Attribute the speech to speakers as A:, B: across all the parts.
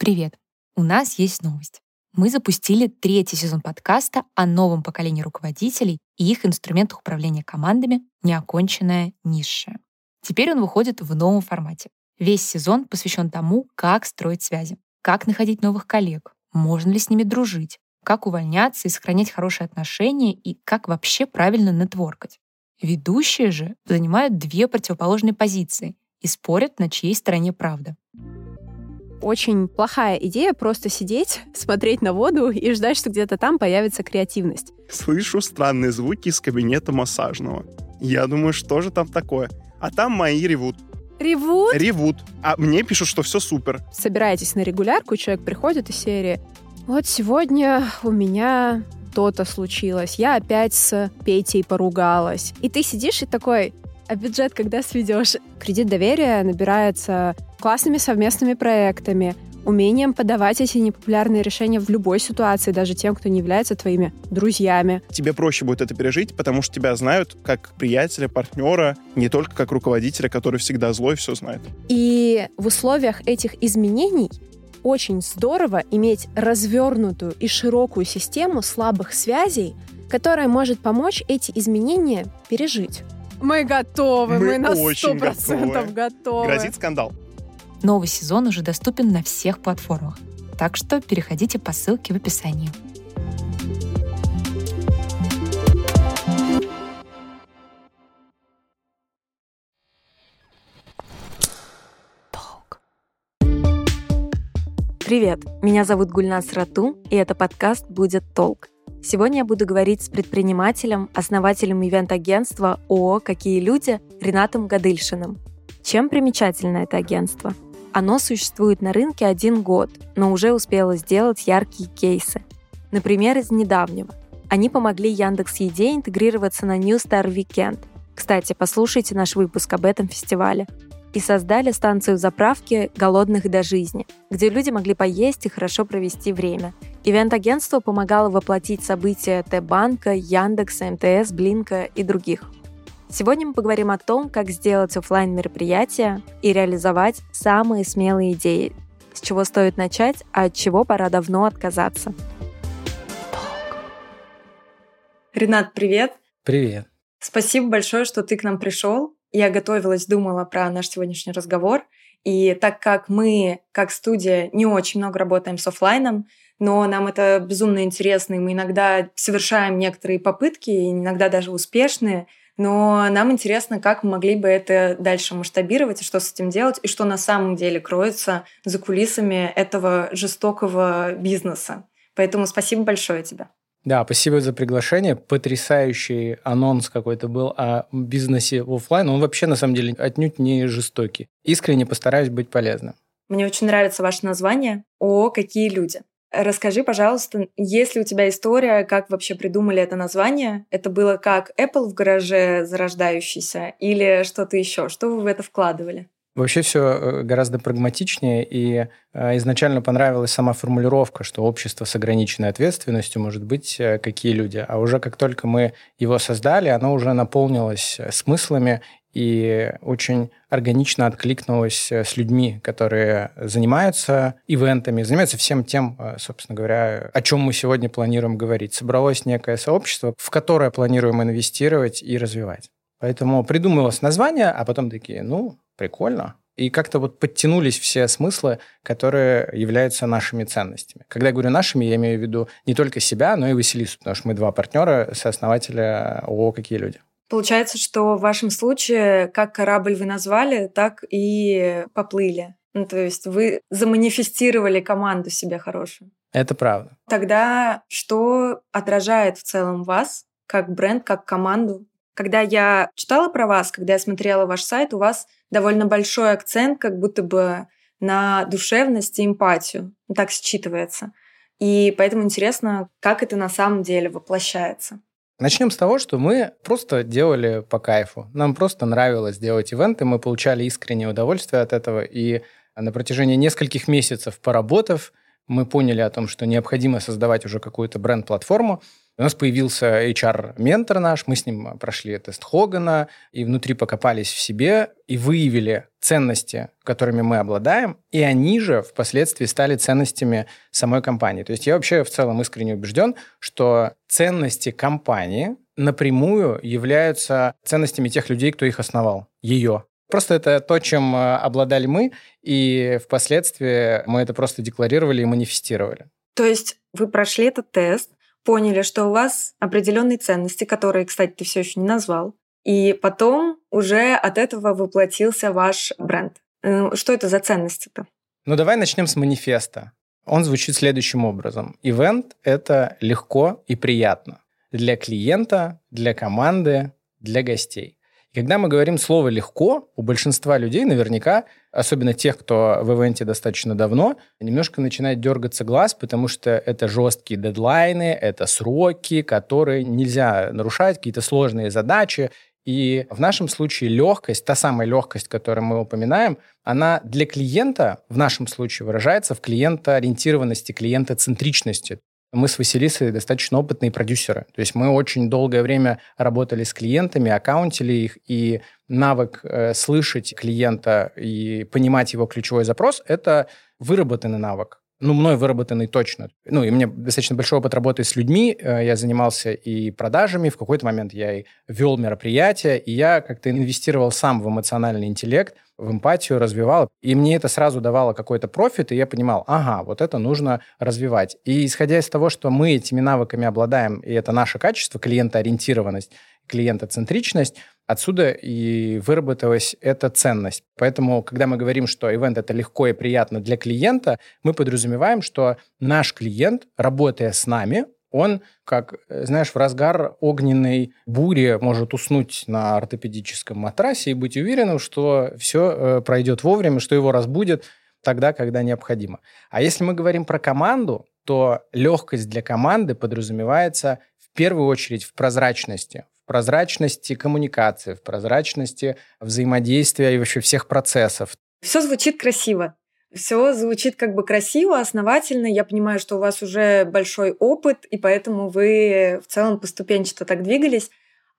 A: Привет! У нас есть новость. Мы запустили 3-й сезон подкаста о новом поколении руководителей и их инструментах управления командами «Неоконченная низшая». Теперь он выходит в новом формате. Весь сезон посвящен тому, как строить связи, как находить новых коллег, можно ли с ними дружить, как увольняться и сохранять хорошие отношения и как вообще правильно нетворкать. Ведущие же занимают 2 противоположные позиции и спорят, на чьей стороне правда.
B: Очень плохая идея просто сидеть, смотреть на воду и ждать, что где-то там появится креативность.
C: Слышу странные звуки из кабинета массажного. Я думаю, что же там такое? А там мои ревут.
B: Ревут?
C: Ревут. А мне пишут, что все супер.
B: Собираетесь на регулярку, человек приходит из серии: вот сегодня у меня то-то случилось, я опять с Петей поругалась. И ты сидишь и такой: а бюджет когда сведешь? Кредит доверия набирается классными совместными проектами, умением подавать эти непопулярные решения в любой ситуации, даже тем, кто не является твоими друзьями.
C: Тебе проще будет это пережить, потому что тебя знают как приятеля, партнера, не только как руководителя, который всегда злой, все знает.
B: И в условиях этих изменений очень здорово иметь развернутую и широкую систему слабых связей, которая может помочь эти изменения пережить. Мы готовы, мы на 100% готовы.
C: Грозит скандал.
A: Новый сезон уже доступен на всех платформах, так что переходите по ссылке в описании.
D: Привет, меня зовут Гульназ Рату, и это подкаст «Будет толк». Сегодня я буду говорить с предпринимателем, основателем ивент-агентства ООО «Какие люди» Ринатом Гадыльшиным. Чем примечательно это агентство? Оно существует на рынке 1 год, но уже успело сделать яркие кейсы. Например, из недавнего. Они помогли Яндекс.Еде интегрироваться на New Star Weekend. Кстати, послушайте наш выпуск об этом фестивале. И создали станцию заправки «Голодных до жизни», где люди могли поесть и хорошо провести время. Ивент-агентство помогало воплотить события Т-банка, Яндекса, МТС, Блинка и других. Сегодня мы поговорим о том, как сделать офлайн-мероприятия и реализовать самые смелые идеи, с чего стоит начать, а от чего пора давно отказаться.
E: Ринат, привет!
F: Привет!
E: Спасибо большое, что ты к нам пришел. Я готовилась, думала про наш сегодняшний разговор. И так как мы, как студия, не очень много работаем с офлайном, но нам это безумно интересно, и мы иногда совершаем некоторые попытки, иногда даже успешные, но нам интересно, как мы могли бы это дальше масштабировать, и что с этим делать, и что на самом деле кроется за кулисами этого жестокого бизнеса. Поэтому спасибо большое тебе.
F: Да, спасибо за приглашение. Потрясающий анонс какой-то был о бизнесе в офлайн. Он вообще, на самом деле, отнюдь не жестокий. Искренне постараюсь быть полезным.
E: Мне очень нравится ваше название «ООО «Какие люди». Расскажи, пожалуйста, есть ли у тебя история, как вообще придумали это название? Это было как Apple в гараже зарождающийся или что-то еще? Что вы в это вкладывали?
F: Вообще все гораздо прагматичнее, и изначально понравилась сама формулировка, что общество с ограниченной ответственностью может быть какие люди. А уже как только мы его создали, оно уже наполнилось смыслами и очень органично откликнулось с людьми, которые занимаются ивентами, занимаются всем тем, собственно говоря, о чем мы сегодня планируем говорить. Собралось некое сообщество, в которое планируем инвестировать и развивать. Поэтому придумалось название, а потом такие, прикольно. И как-то вот подтянулись все смыслы, которые являются нашими ценностями. Когда я говорю «нашими», я имею в виду не только себя, но и Василису, потому что мы 2 партнера, сооснователя ООО «Какие люди».
E: Получается, что в вашем случае как корабль вы назвали, так и поплыли. То есть вы заманифестировали команду себе хорошую.
F: Это правда.
E: Тогда что отражает в целом вас как бренд, как команду? Когда я читала про вас, когда я смотрела ваш сайт, у вас довольно большой акцент как будто бы на душевность и эмпатию. Так считывается. И поэтому интересно, как это на самом деле воплощается.
F: Начнем с того, что мы просто делали по кайфу. Нам просто нравилось делать ивенты, мы получали искреннее удовольствие от этого. И на протяжении нескольких месяцев поработав, мы поняли о том, что необходимо создавать уже какую-то бренд-платформу. У нас появился HR-ментор наш, мы с ним прошли тест Хогана, и внутри покопались в себе, и выявили ценности, которыми мы обладаем, и они же впоследствии стали ценностями самой компании. То есть я вообще в целом искренне убежден, что ценности компании напрямую являются ценностями тех людей, кто их основал, ее. Просто это то, чем обладали мы, и впоследствии мы это просто декларировали и манифестировали.
E: То есть вы прошли этот тест, поняли, что у вас определенные ценности, которые, кстати, ты все еще не назвал, и потом уже от этого воплотился ваш бренд. Что это за ценности-то?
F: Ну, давай начнем с манифеста. Он звучит следующим образом. Ивент – это легко и приятно для клиента, для команды, для гостей. И когда мы говорим слово «легко», у большинства людей наверняка, особенно тех, кто в ивенте достаточно давно, немножко начинает дергаться глаз, потому что это жесткие дедлайны, это сроки, которые нельзя нарушать, какие-то сложные задачи. И в нашем случае легкость, та самая легкость, которую мы упоминаем, она для клиента в нашем случае выражается в клиентоориентированности, клиентоцентричности. Мы с Василисой достаточно опытные продюсеры. То есть мы очень долгое время работали с клиентами, аккаунтили их, и навык слышать клиента и понимать его ключевой запрос – это выработанный навык. Мной выработанный точно. И у меня достаточно большой опыт работы с людьми. Я занимался и продажами. В какой-то момент я и вел мероприятия. И я как-то инвестировал сам в эмоциональный интеллект, в эмпатию, развивал. И мне это сразу давало какой-то профит. И я понимал, вот это нужно развивать. И исходя из того, что мы этими навыками обладаем, и это наше качество, клиентоориентированность, клиентоцентричность, отсюда и выработалась эта ценность. Поэтому, когда мы говорим, что ивент – это легко и приятно для клиента, мы подразумеваем, что наш клиент, работая с нами, он, как, знаешь, в разгар огненной бури может уснуть на ортопедическом матрасе и быть уверенным, что все пройдет вовремя, что его разбудят тогда, когда необходимо. А если мы говорим про команду, то легкость для команды подразумевается в первую очередь в прозрачности коммуникации, в прозрачности взаимодействия и вообще всех процессов.
E: Все звучит красиво. Все звучит как бы красиво, основательно. Я понимаю, что у вас уже большой опыт, и поэтому вы в целом поступенчато так двигались.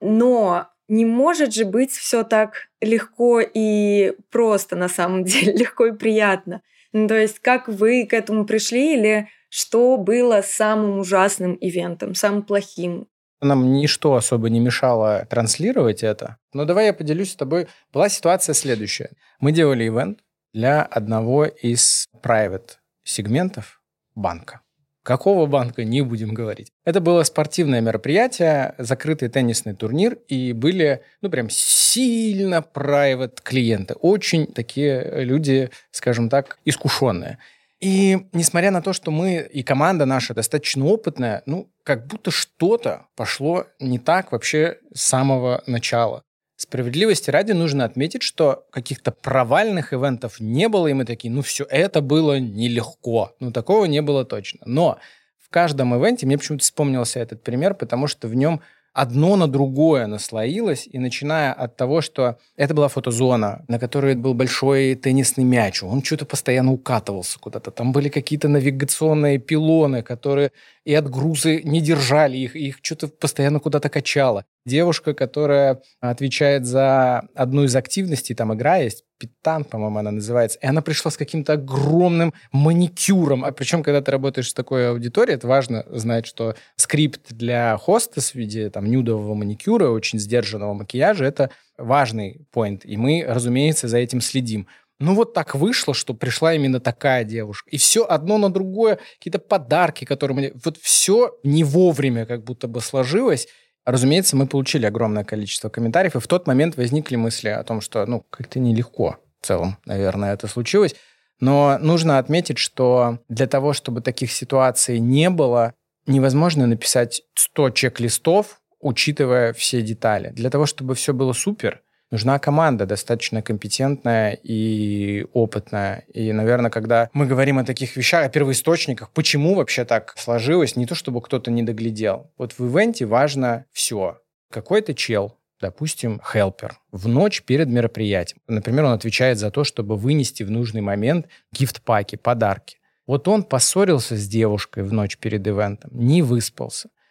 E: Но не может же быть все так легко и просто на самом деле, легко и приятно. То есть как вы к этому пришли или что было самым ужасным ивентом, самым плохим?
F: Нам ничто особо не мешало транслировать это. Но давай я поделюсь с тобой. Была ситуация следующая. Мы делали ивент для одного из private сегментов банка. Какого банка, не будем говорить. Это было спортивное мероприятие, закрытый теннисный турнир, и были, прям сильно private клиенты. Очень такие люди, скажем так, искушенные. И несмотря на то, что мы и команда наша достаточно опытная, как будто что-то пошло не так вообще с самого начала. Справедливости ради нужно отметить, что каких-то провальных ивентов не было, и мы такие, все, это было нелегко. Такого не было точно. Но в каждом ивенте, мне почему-то вспомнился этот пример, потому что в нем одно на другое наслоилось, и начиная от того, что это была фотозона, на которой был большой теннисный мяч, он что-то постоянно укатывался куда-то, там были какие-то навигационные пилоны, которые и отгрузы не держали, их что-то постоянно куда-то качало. Девушка, которая отвечает за одну из активностей, там игра есть, Питан, по-моему, она называется, и она пришла с каким-то огромным маникюром. А причем, когда ты работаешь с такой аудиторией, это важно знать, что скрипт для хостес в виде нюдового маникюра, очень сдержанного макияжа, это важный поинт. И мы, разумеется, за этим следим. Так вышло, что пришла именно такая девушка. И все одно на другое, какие-то подарки, которые мне... все не вовремя как будто бы сложилось. Разумеется, мы получили огромное количество комментариев, и в тот момент возникли мысли о том, что, как-то нелегко в целом, наверное, это случилось. Но нужно отметить, что для того, чтобы таких ситуаций не было, невозможно написать 100 чек-листов, учитывая все детали. Для того, чтобы все было супер, нужна команда достаточно компетентная и опытная. И, наверное, когда мы говорим о таких вещах, о первоисточниках, почему вообще так сложилось, не то чтобы кто-то не доглядел. В ивенте важно все. Какой-то чел, допустим, хелпер, в ночь перед мероприятием. Например, он отвечает за то, чтобы вынести в нужный момент гифт-паки, подарки. Он поссорился с девушкой в ночь перед ивентом, не выспался.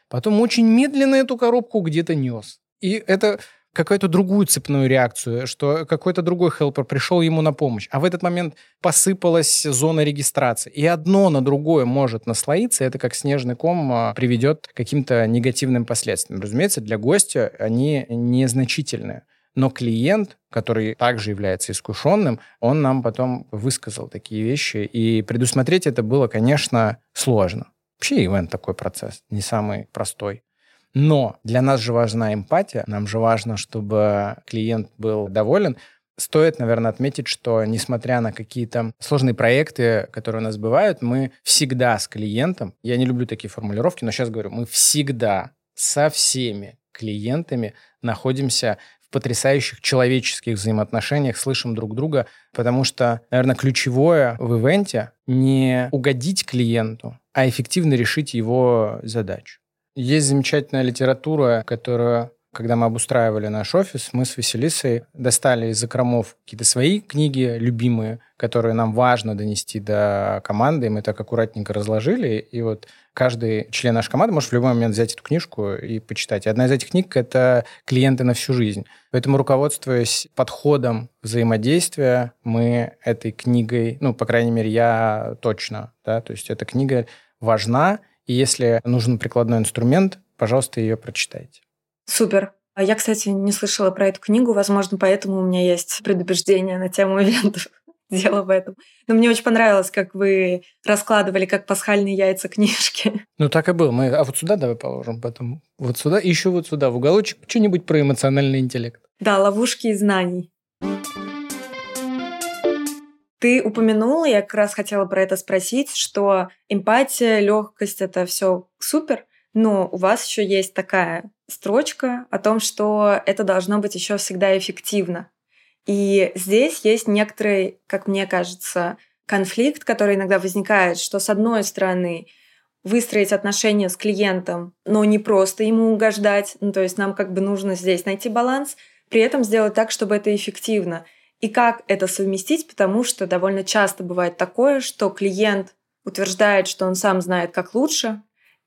F: потом очень медленно эту коробку где-то нес. И это какую-то другую цепную реакцию, что какой-то другой хелпер пришел ему на помощь, а в этот момент посыпалась зона регистрации. И одно на другое может наслоиться, это как снежный ком приведет к каким-то негативным последствиям. Разумеется, для гостя они незначительные. Но клиент, который также является искушенным, он нам потом высказал такие вещи. И предусмотреть это было, конечно, сложно. Вообще ивент такой процесс, не самый простой. Но для нас же важна эмпатия, нам же важно, чтобы клиент был доволен. Стоит, наверное, отметить, что несмотря на какие-то сложные проекты, которые у нас бывают, мы всегда с клиентом, я не люблю такие формулировки, но сейчас говорю, мы всегда со всеми клиентами находимся в потрясающих человеческих взаимоотношениях, слышим друг друга, потому что, наверное, ключевое в ивенте не угодить клиенту, а эффективно решить его задачу. Есть замечательная литература, которую, когда мы обустраивали наш офис, мы с Василисой достали из закромов какие-то свои книги любимые, которые нам важно донести до команды, и мы так аккуратненько разложили, и вот каждый член нашей команды может в любой момент взять эту книжку и почитать. И одна из этих книг – это «Клиенты на всю жизнь». Поэтому, руководствуясь подходом взаимодействия, мы этой книгой, по крайней мере, я точно, да, то есть эта книга важна, и если нужен прикладной инструмент, пожалуйста, ее прочитайте.
E: Супер. Я, кстати, не слышала про эту книгу, возможно, поэтому у меня есть предубеждение на тему ивентов. Дело в этом. Но мне очень понравилось, как вы раскладывали, как пасхальные яйца книжки.
F: Так и было. А вот сюда давай положим потом. Вот сюда, и еще вот сюда, в уголочек, что-нибудь про эмоциональный интеллект.
E: Да, ловушки из знаний. Ты упомянула, я как раз хотела про это спросить, что эмпатия, легкость — это все супер, но у вас еще есть такая строчка о том, что это должно быть еще всегда эффективно. И здесь есть некоторый, как мне кажется, конфликт, который иногда возникает, что, с одной стороны, выстроить отношения с клиентом, но не просто ему угождать, то есть нам нужно здесь найти баланс, при этом сделать так, чтобы это эффективно. И как это совместить, потому что довольно часто бывает такое, что клиент утверждает, что он сам знает, как лучше,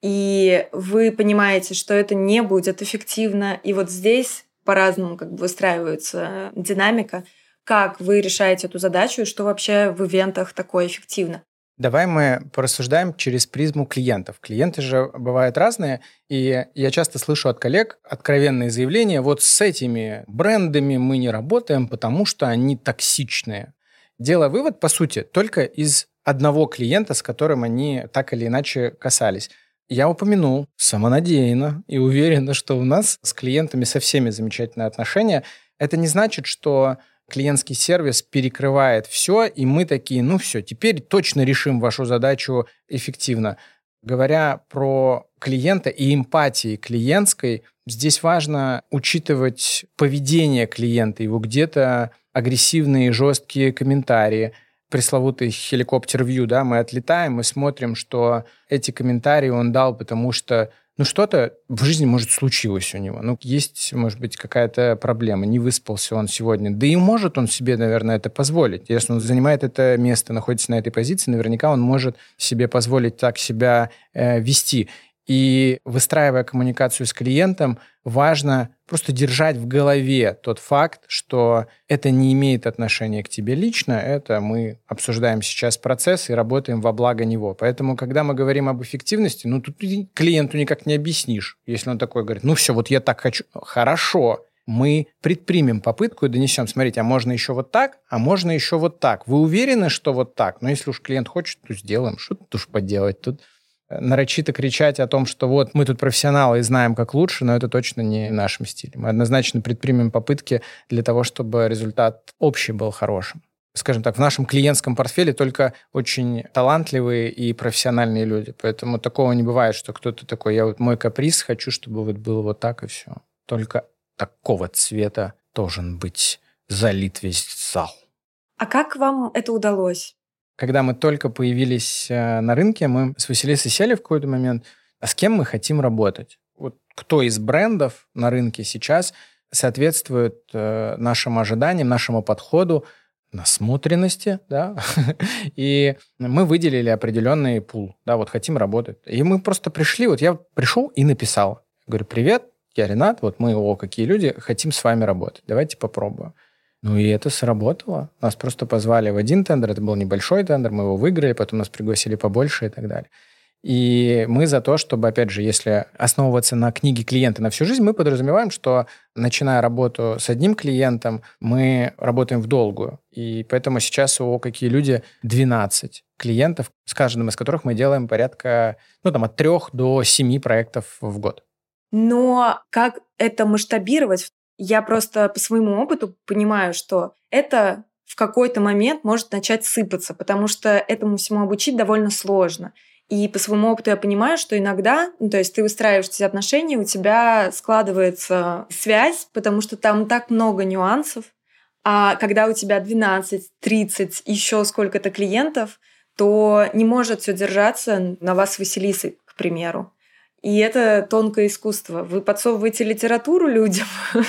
E: и вы понимаете, что это не будет эффективно, и вот здесь по-разному выстраивается динамика. Как вы решаете эту задачу и что вообще в ивентах такое эффективно?
F: Давай мы порассуждаем через призму клиентов. Клиенты же бывают разные, и я часто слышу от коллег откровенные заявления: вот с этими брендами мы не работаем, потому что они токсичные. Делая вывод, по сути, только из одного клиента, с которым они так или иначе касались. Я упомянул самонадеянно и уверенно, что у нас с клиентами со всеми замечательные отношения. Это не значит, что клиентский сервис перекрывает все, и мы такие, все, теперь точно решим вашу задачу эффективно. Говоря про клиента и эмпатии клиентской, здесь важно учитывать поведение клиента, его где-то агрессивные, жесткие комментарии, пресловутый хеликоптер-вью, да, мы отлетаем, мы смотрим, что эти комментарии он дал, потому что что-то в жизни, может, случилось у него. Есть, может быть, какая-то проблема. Не выспался он сегодня. Да и может он себе, наверное, это позволить. Если он занимает это место, находится на этой позиции, наверняка он может себе позволить так себя вести. И выстраивая коммуникацию с клиентом, важно просто держать в голове тот факт, что это не имеет отношения к тебе лично, это мы обсуждаем сейчас процесс и работаем во благо него. Поэтому, когда мы говорим об эффективности, тут клиенту никак не объяснишь. Если он такой говорит, все, вот я так хочу. Хорошо, мы предпримем попытку и донесем. Смотрите, а можно еще вот так, а можно еще вот так. Вы уверены, что вот так? Но если уж клиент хочет, то сделаем. Что тут уж поделать? Тут нарочито кричать о том, что вот мы тут профессионалы и знаем, как лучше, но это точно не в нашем стиле. Мы однозначно предпримем попытки для того, чтобы результат общий был хорошим. Скажем так, в нашем клиентском портфеле только очень талантливые и профессиональные люди. Поэтому такого не бывает, что кто-то такой, я вот мой каприз, хочу, чтобы вот было вот так и все. Только такого цвета должен быть залит весь зал.
E: А как вам это удалось?
F: Когда мы только появились на рынке, мы с Василисой сели в какой-то момент, а с кем мы хотим работать? Вот кто из брендов на рынке сейчас соответствует нашим ожиданиям, нашему подходу, насмотренности, да, и мы выделили определенный пул, да, вот хотим работать. И мы просто пришли, вот я пришел и написал. Говорю, привет, я Ренат, вот мы, какие люди, хотим с вами работать, давайте попробуем. Ну и это сработало. Нас просто позвали в один тендер, это был небольшой тендер, мы его выиграли, потом нас пригласили побольше и так далее. И мы за то, чтобы, опять же, если основываться на книге клиента на всю жизнь, мы подразумеваем, что, начиная работу с одним клиентом, мы работаем в долгую. И поэтому сейчас у «Какие люди» 12 клиентов, с каждым из которых мы делаем порядка, от 3 до 7 проектов в год.
E: Но как это масштабировать? Я просто по своему опыту понимаю, что это в какой-то момент может начать сыпаться, потому что этому всему обучить довольно сложно. И по своему опыту я понимаю, что иногда, то есть ты выстраиваешь эти отношения, у тебя складывается связь, потому что там так много нюансов. А когда у тебя 12, 30, еще сколько-то клиентов, то не может все держаться на вас с Василисой, к примеру. И это тонкое искусство. Вы подсовываете литературу людям.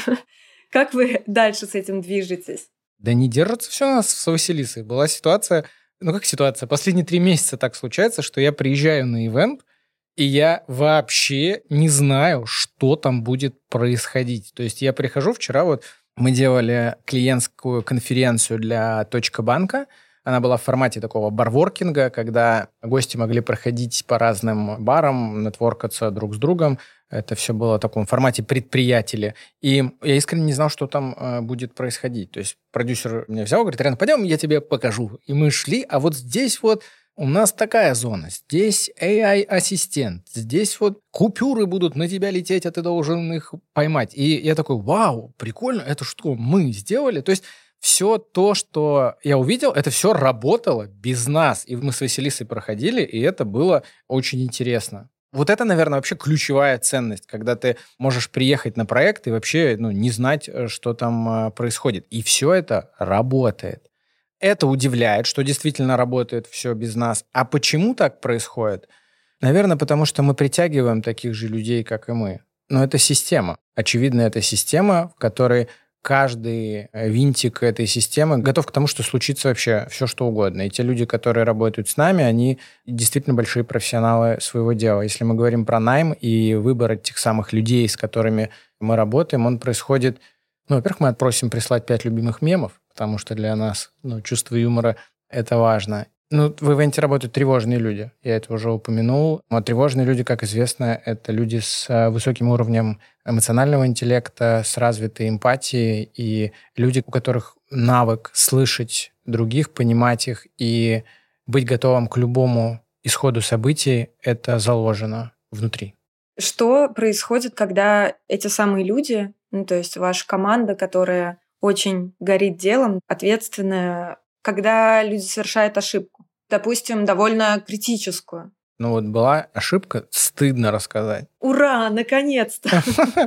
E: Как вы дальше с этим движетесь?
F: Да не держится все у нас с Василисой. Была ситуация... как ситуация? Последние 3 месяца так случается, что я приезжаю на ивент, и я вообще не знаю, что там будет происходить. То есть я прихожу вчера, мы делали клиентскую конференцию для Точка.банка. Она была в формате такого барворкинга, когда гости могли проходить по разным барам, нетворкаться друг с другом. Это все было в таком формате предприятеля. И я искренне не знал, что там будет происходить. То есть продюсер меня взял, говорит, Рен, пойдем, я тебе покажу. И мы шли, а здесь у нас такая зона. Здесь AI-ассистент. Здесь купюры будут на тебя лететь, а ты должен их поймать. И я такой, вау, прикольно, это что, мы сделали? То есть все то, что я увидел, это все работало без нас. И мы с Василисой проходили, и это было очень интересно. Это, наверное, вообще ключевая ценность, когда ты можешь приехать на проект и вообще не знать, что там происходит. И все это работает. Это удивляет, что действительно работает все без нас. А почему так происходит? Наверное, потому что мы притягиваем таких же людей, как и мы. Но это система. Очевидно, это система, в которой каждый винтик этой системы готов к тому, что случится вообще все, что угодно. И те люди, которые работают с нами, они действительно большие профессионалы своего дела. Если мы говорим про найм и выбор этих самых людей, с которыми мы работаем, он происходит... во-первых, мы просим прислать 5 любимых мемов, потому что для нас чувство юмора – это важно. В ивенте работают тревожные люди. Я это уже упомянул. А тревожные люди, как известно, это люди с высоким уровнем эмоционального интеллекта, с развитой эмпатией, и люди, у которых навык слышать других, понимать их и быть готовым к любому исходу событий, это заложено внутри.
E: Что происходит, когда эти самые люди, то есть ваша команда, которая очень горит делом, ответственная, когда люди совершают ошибку, допустим, довольно критическую?
F: Была ошибка, стыдно рассказать.
E: Ура, наконец-то!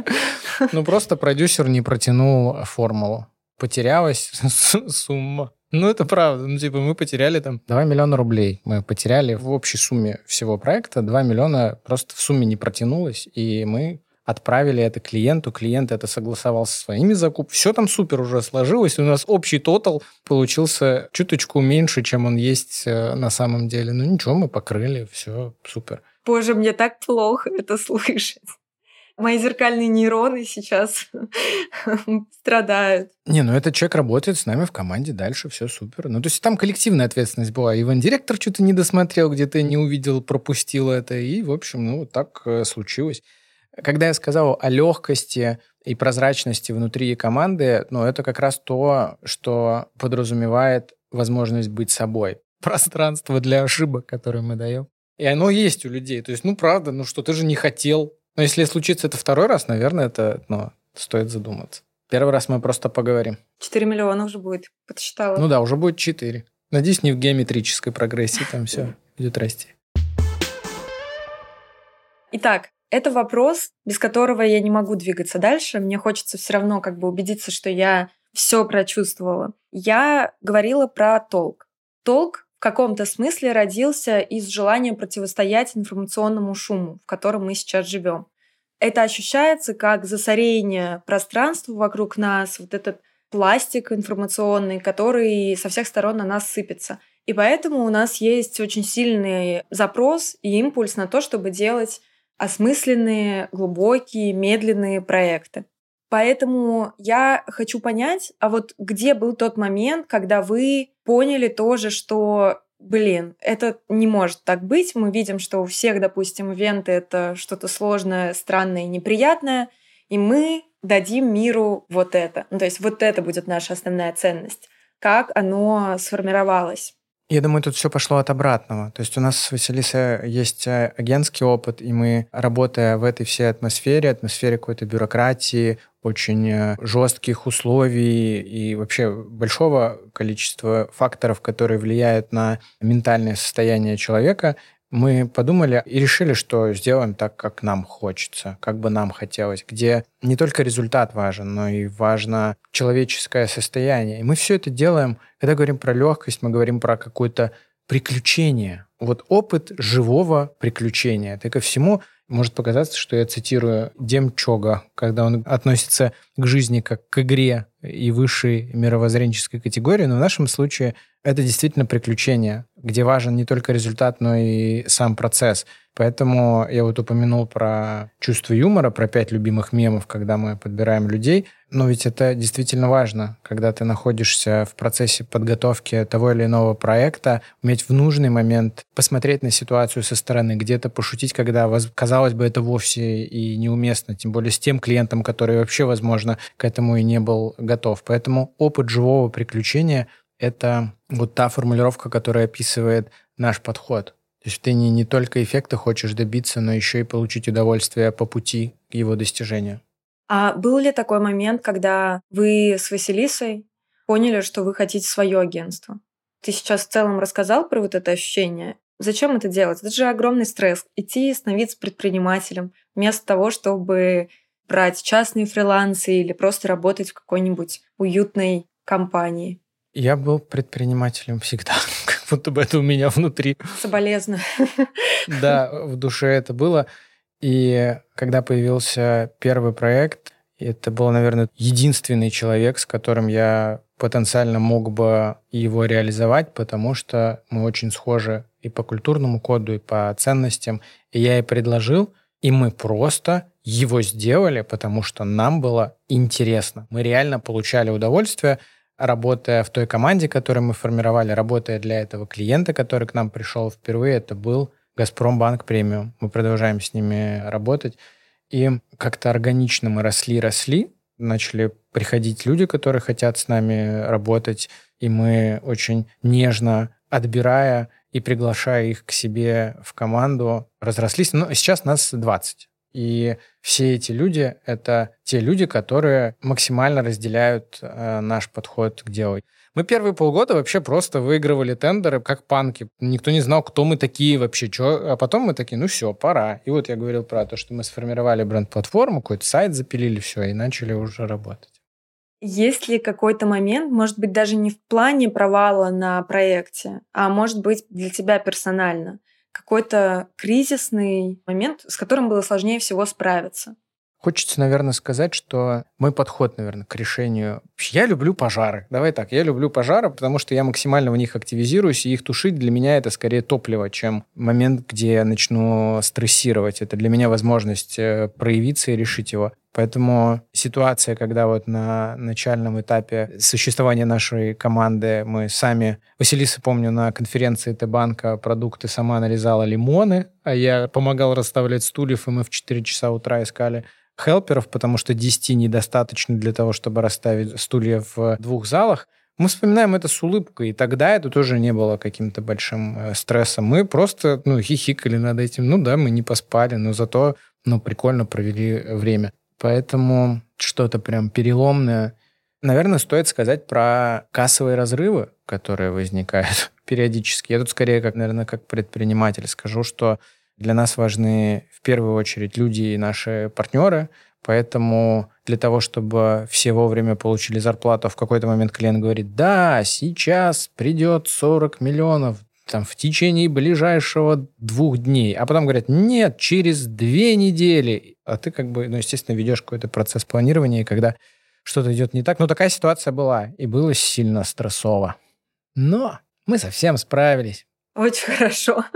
F: Просто продюсер не протянул формулу. Потерялась сумма. Это правда. Мы потеряли 2 миллиона рублей. Мы потеряли в общей сумме всего проекта 2 миллиона, просто в сумме не протянулось, и мы отправили это клиенту, клиент это согласовал со своими закупками. Все там супер уже сложилось, у нас общий тотал получился чуточку меньше, чем он есть на самом деле. Ничего, мы покрыли, все супер.
E: Боже, мне так плохо это слышать. Мои зеркальные нейроны сейчас страдают.
F: Этот человек работает с нами в команде, дальше все супер. То есть там коллективная ответственность была. Ивент-директор что-то не досмотрел, где-то не увидел, пропустил это. И, в общем, так случилось. Когда я сказал о легкости и прозрачности внутри команды, это как раз то, что подразумевает возможность быть собой. Пространство для ошибок, которое мы даем. И оно есть у людей. То есть, правда, что ты же не хотел. Но если случится это 2-й раз, наверное, это стоит задуматься. 1-й раз мы просто поговорим.
E: 4 миллиона уже будет, подсчитала.
F: Уже будет 4. Надеюсь, не в геометрической прогрессии, там все будет расти.
E: Итак, это вопрос, без которого я не могу двигаться дальше. Мне хочется все равно убедиться, что я все прочувствовала. Я говорила про толк. Толк в каком-то смысле родился из желания противостоять информационному шуму, в котором мы сейчас живем. Это ощущается как засорение пространства вокруг нас, этот пластик информационный, который со всех сторон на нас сыпется. И поэтому у нас есть очень сильный запрос и импульс на то, чтобы делать осмысленные, глубокие, медленные проекты. Поэтому я хочу понять, а вот где был тот момент, когда вы поняли тоже, что, это не может так быть. Мы видим, что у всех, допустим, ивенты — это что-то сложное, странное и неприятное, и мы дадим миру вот это. То есть вот это будет наша основная ценность. Как оно сформировалось?
F: Я думаю, тут все пошло от обратного. То есть у нас с Василисой есть агентский опыт, и мы, работая в этой всей атмосфере какой-то бюрократии, очень жестких условий и вообще большого количества факторов, которые влияют на ментальное состояние человека, мы подумали и решили, что сделаем так, как нам хочется, как бы нам хотелось, где не только результат важен, но и важно человеческое состояние. И мы все это делаем, когда говорим про легкость, мы говорим про какое-то приключение. Вот опыт живого приключения. Это ко всему может показаться, что я цитирую Демчога, когда он относится к жизни как к игре и высшей мировоззренческой категории, но в нашем случае это действительно приключение, где важен не только результат, но и сам процесс. Поэтому я вот упомянул про чувство юмора, про 5 любимых мемов, когда мы подбираем людей. Но ведь это действительно важно, когда ты находишься в процессе подготовки того или иного проекта, уметь в нужный момент посмотреть на ситуацию со стороны, где-то пошутить, когда, казалось бы, это вовсе и неуместно, тем более с тем клиентом, который вообще, возможно, к этому и не был готов. Поэтому опыт живого приключения — это вот та формулировка, которая описывает наш подход. То есть ты не только эффекта хочешь добиться, но еще и получить удовольствие по пути к его достижению.
E: А был ли такой момент, когда вы с Василисой поняли, что вы хотите свое агентство? Ты сейчас в целом рассказал про вот это ощущение. Зачем это делать? Это же огромный стресс. Идти становиться предпринимателем вместо того, чтобы брать частные фрилансы или просто работать в какой-нибудь уютной компании.
F: Я был предпринимателем всегда, как будто бы это у меня внутри.
E: Соболезную.
F: Да, в душе это было. И когда появился первый проект, это был, наверное, единственный человек, с которым я потенциально мог бы его реализовать, потому что мы очень схожи и по культурному коду, и по ценностям. И я ей предложил, и мы просто его сделали, потому что нам было интересно. Мы реально получали удовольствие, работая в той команде, которую мы формировали, работая для этого клиента, который к нам пришел впервые, это был Газпромбанк Премиум. Мы продолжаем с ними работать. И как-то органично мы росли, начали приходить люди, которые хотят с нами работать, и мы очень нежно, отбирая и приглашая их к себе в команду, разрослись. Но сейчас нас 20. И все эти люди — это те люди, которые максимально разделяют наш подход к делу. Мы первые полгода вообще просто выигрывали тендеры как панки. Никто не знал, кто мы такие вообще, что. А потом мы такие, все, пора. И вот я говорил про то, что мы сформировали бренд-платформу, какой-то сайт запилили, все, и начали уже работать.
E: Есть ли какой-то момент, может быть, даже не в плане провала на проекте, а может быть для тебя персонально, какой-то кризисный момент, с которым было сложнее всего справиться?
F: Хочется, наверное, сказать, что мой подход, наверное, к решению... Я люблю пожары. Давай так, я люблю пожары, потому что я максимально в них активизируюсь, и их тушить для меня это скорее топливо, чем момент, где я начну стрессировать. Это для меня возможность проявиться и решить его. Поэтому ситуация, когда вот на начальном этапе существования нашей команды мы сами... Василиса, помню, на конференции Т-банка продукты сама нарезала лимоны, а я помогал расставлять стульев, и мы в 4 часа утра искали хелперов, потому что 10 недостаточно для того, чтобы расставить стулья в 2 залах. Мы вспоминаем это с улыбкой, и тогда это тоже не было каким-то большим стрессом. Мы просто хихикали над этим. Мы не поспали, но зато прикольно провели время. Поэтому что-то прям переломное. Наверное, стоит сказать про кассовые разрывы, которые возникают периодически. Я тут скорее, как предприниматель скажу, что для нас важны в первую очередь люди и наши партнеры, поэтому для того, чтобы все вовремя получили зарплату, в какой-то момент клиент говорит, да, сейчас придет 40 миллионов в течение ближайшего 2 дней, а потом говорят, нет, через 2 недели. А ты естественно, ведешь какой-то процесс планирования, и когда что-то идет не так. Ну, такая ситуация была, и было сильно стрессово. Но мы совсем справились.
E: Очень хорошо.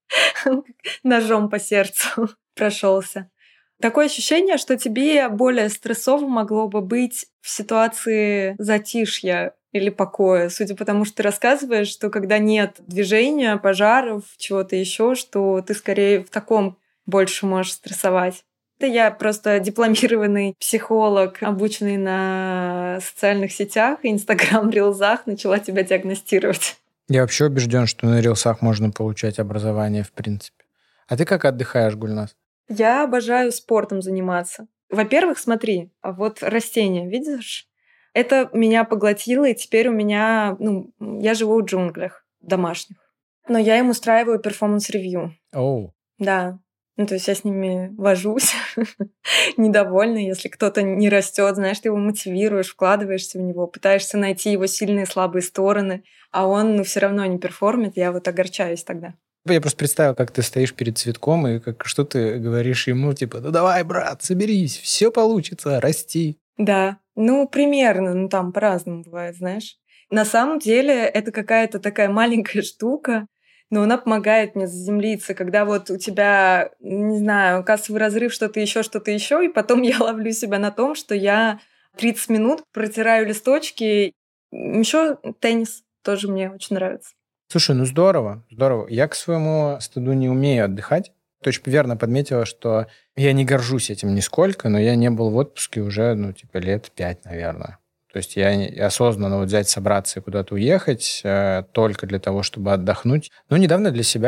E: Ножом по сердцу прошелся. Такое ощущение, что тебе более стрессово могло бы быть в ситуации затишья или покоя, судя по тому, что ты рассказываешь, что когда нет движения, пожаров, чего-то еще, что ты скорее в таком больше можешь стрессовать. Это я просто дипломированный психолог, обученный на социальных сетях и Инстаграм-рилзах, начала тебя диагностировать.
F: Я вообще убежден, что на рилсах можно получать образование в принципе. А ты как отдыхаешь, Гульнас?
E: Я обожаю спортом заниматься. Во-первых, смотри, а вот растения, видишь? Это меня поглотило, и теперь у меня... я живу в джунглях домашних. Но я им устраиваю перформанс-ревью.
F: Оу.
E: Да. То есть я с ними вожусь, недовольна, если кто-то не растет, знаешь, ты его мотивируешь, вкладываешься в него, пытаешься найти его сильные и слабые стороны, а он все равно не перформит, я вот огорчаюсь тогда.
F: Я просто представил, как ты стоишь перед цветком, и что ты говоришь ему, типа, ну давай, брат, соберись, все получится, расти.
E: Да, примерно, там по-разному бывает, знаешь. На самом деле это какая-то такая маленькая штука, но она помогает мне заземлиться, когда вот у тебя, не знаю, кассовый разрыв, что-то еще, и потом я ловлю себя на том, что я 30 минут протираю листочки. Еще теннис тоже мне очень нравится.
F: Слушай, здорово. Я к своему стыду не умею отдыхать. Ты очень верно подметила, что я не горжусь этим нисколько, но я не был в отпуске уже, лет 5, наверное. То есть я осознанно взять, собраться и куда-то уехать только для того, чтобы отдохнуть. Но недавно для себя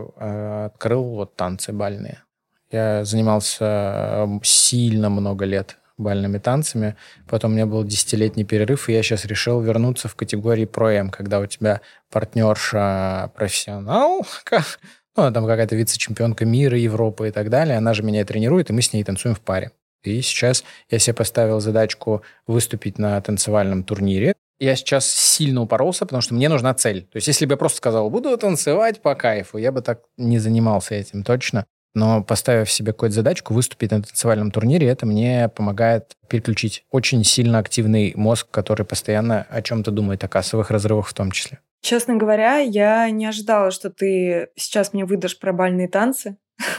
F: я открыл танцы бальные. Я занимался сильно много лет бальными танцами. Потом у меня был 10-летний перерыв, и я сейчас решил вернуться в категории Про-М, когда у тебя партнерша профессионал, там какая-то вице-чемпионка мира, Европы и так далее. Она же меня тренирует, и мы с ней танцуем в паре. И сейчас я себе поставил задачку выступить на танцевальном турнире. Я сейчас сильно упоролся, потому что мне нужна цель. То есть если бы я просто сказал, буду танцевать по кайфу, я бы так не занимался этим точно. Но поставив себе какую-то задачку, выступить на танцевальном турнире, это мне помогает переключить очень сильно активный мозг, который постоянно о чем-то думает, о кассовых разрывах в том числе.
E: Честно говоря, я не ожидала, что ты сейчас мне выдашь про бальные танцы.